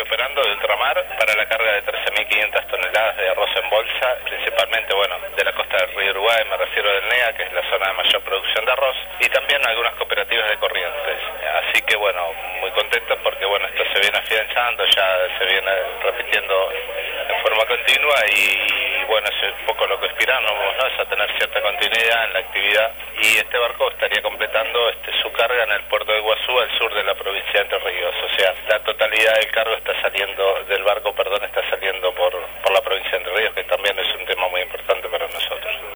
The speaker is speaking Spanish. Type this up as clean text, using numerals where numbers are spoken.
operando de ultramar para la carga de 13.500 toneladas de arroz en bolsa, principalmente, de la costa del río Uruguay, me refiero del NEA, que es la zona de mayor producción de arroz, y también algunas cooperativas de Corrientes. Así que, muy contentos porque, esto se viene afianzando, ya se viene repitiendo en forma continua y es un poco lo que aspiramos, ¿no? Es a tener cierta continuidad en la actividad, y este barco estaría completando su carga en el puerto de Iguazú, al sur de la provincia de Entre Ríos. O sea, la totalidad del cargo está saliendo del barco,